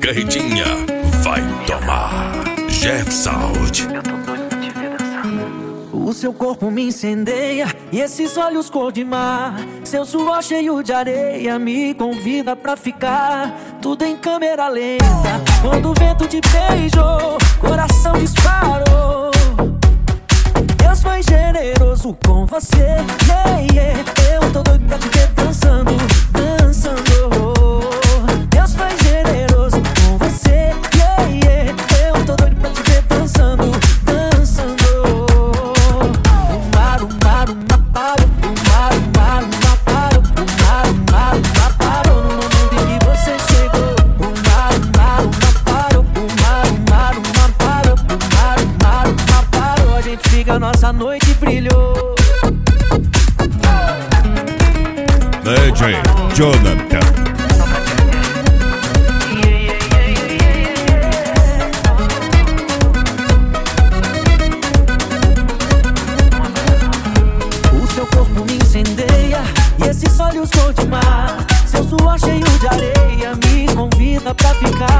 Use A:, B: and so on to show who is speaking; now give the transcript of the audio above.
A: Carretinha vai tomar Jeff Sound.
B: Eu tô doido pra te ver dançando.
C: O seu corpo me incendeia e esses olhos cor de mar. Seu suor cheio de areia me convida pra ficar. Tudo em câmera lenta. Quando o vento te beijou, coração disparou. Deus foi generoso com você, yeah, yeah. Eu tô doido pra te ver dançando, dançando. Deus foi generoso com você, yeah, yeah. Eu tô doido pra te ver dançando, dançando. O mar parou, o mar parou, o mar parou no momento em que você chegou. O mar parou, o mar parou, o mar parou. A gente fica, nossa noite brilhou.
A: DJ Jonathan.
C: Seu corpo me incendeia e esses olhos cor de mar. Seu suor cheio de areia me convida pra ficar.